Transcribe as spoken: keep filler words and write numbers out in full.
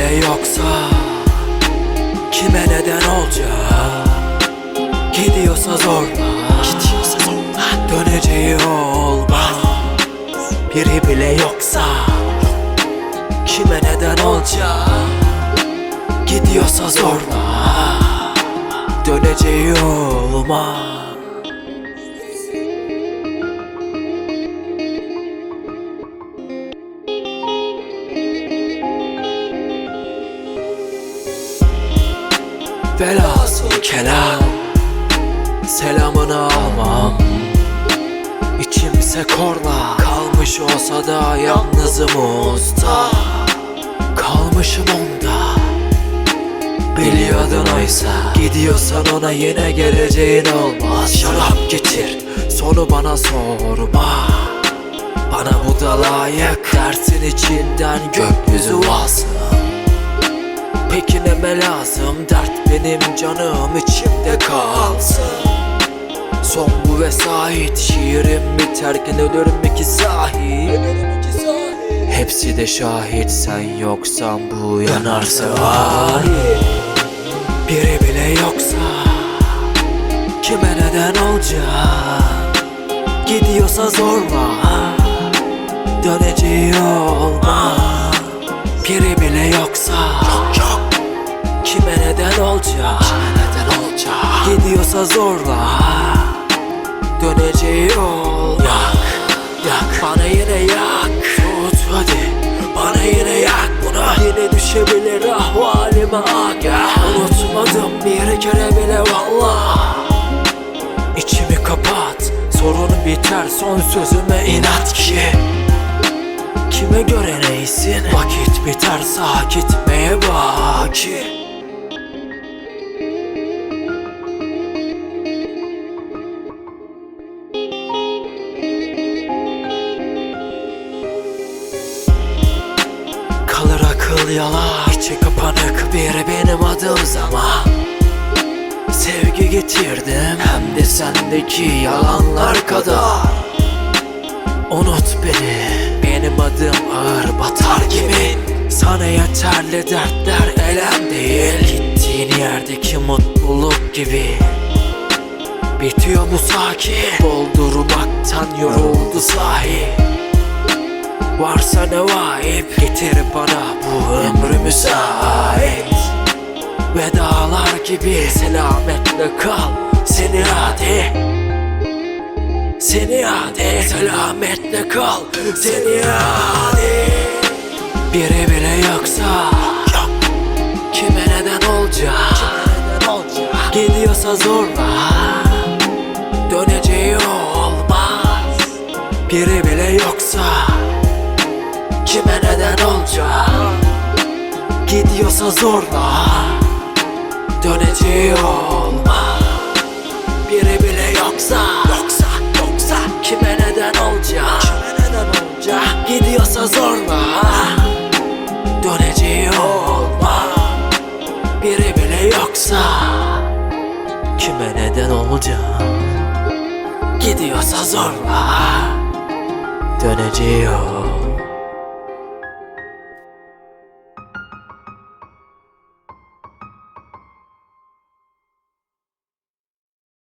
bile yoksa kime neden olacak? Gidiyorsa zorla, Gidiyorsa zorla, döneceği olmaz. Biri bile yoksa kime neden olacak? Gidiyorsa zorla, döneceği olmaz. Velhasıl kelam, selamını almam. İçimse korla, kalmış olsa da yalnızım usta. Kalmışım onda, biliyordun oysa. Gidiyorsan ona yine geleceğin olmaz. Şarap getir, sonu bana sorma. Bana bu da layık, dersin içinden gökyüzü varsın. Peki neme lazım, dert benim canım içimde kalsın. Son bu vesait, şiirim biterken ölürüm iki sahip. Hepsi de şahit, sen yoksan bu yanarsa var. Biri bile yoksa kime neden olacak? Gidiyorsa zorla, döneceği olmaz. Biri bile yoksa yok yok, kime neden olacak? kime neden olacak? Gidiyorsa zorla, döneceği olmaz. Yak, yak, bana yine yak. Tut hadi, bana yine yak bunu. Yine düşebilir ahvalime agah. Unutmadım bir kere bile valla. İçimi kapat, sorun biter, son sözüme inat ki. Kime göre neysin? Vakit biter, sağa gitmeye baki. Kalır akıl yalan, içi kapanık biri benim adım zaman. Sevgi getirdim, hem de sendeki yalanlar kadar. Unut beni, benim adım ağır batar gibi. Sana yeterli dertler elem değil. Gittiğin yerdeki mutluluk gibi. Bitiyor bu sakin, doldurmaktan yoruldu sahi. Varsa ne vahip, getir bana bu ömrümü sahip. Vedalar gibi selametle kal, seni hadi. Seni hadi, selametle kal, seni hadi. Biri bile yoksa yok, kime neden olacak? Kime neden olacak? Gidiyorsa zorla, döneceği olmaz. Biri bile yoksa kime neden olacak? Gidiyorsa zorla, döneceği olmaz. Biri bile yoksa, yoksa, yoksa kime neden olacak? Kime neden olacak? Gidiyorsa zorla, döneceği olmaz. Biri bile yoksa kime neden olacak? Gidiyorsa zorla, döneceği olmaz.